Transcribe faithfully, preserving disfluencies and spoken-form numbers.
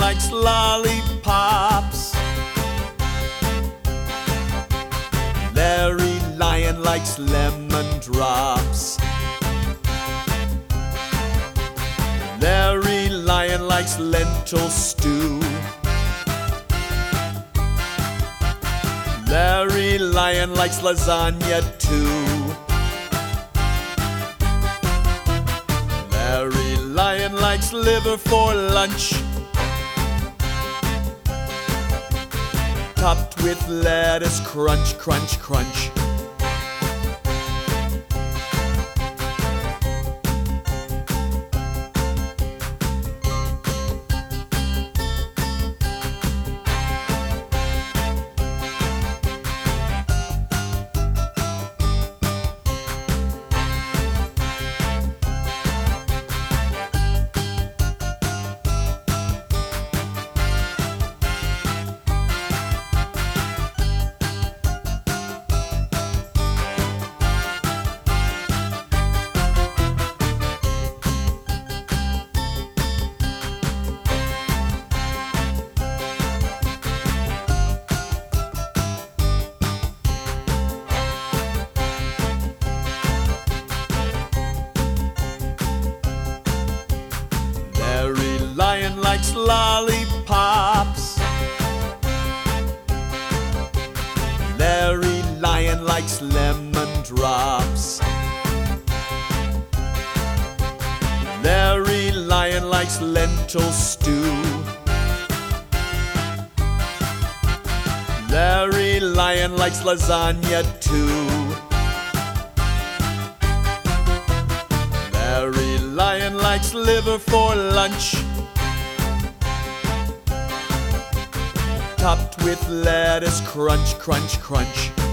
likes lollipops. Larry Lion likes lemon drops. Larry Lion likes lentil stew. Larry Lion likes lasagna too. Larry Lion likes liver for lunch, topped with lettuce, crunch, crunch, crunch. Larry Lion likes lollipops. Larry Lion likes lemon drops. Larry Lion likes lentil stew. Larry Lion likes lasagna too. Larry Lion likes liver for lunch, topped with lettuce, crunch, crunch, crunch.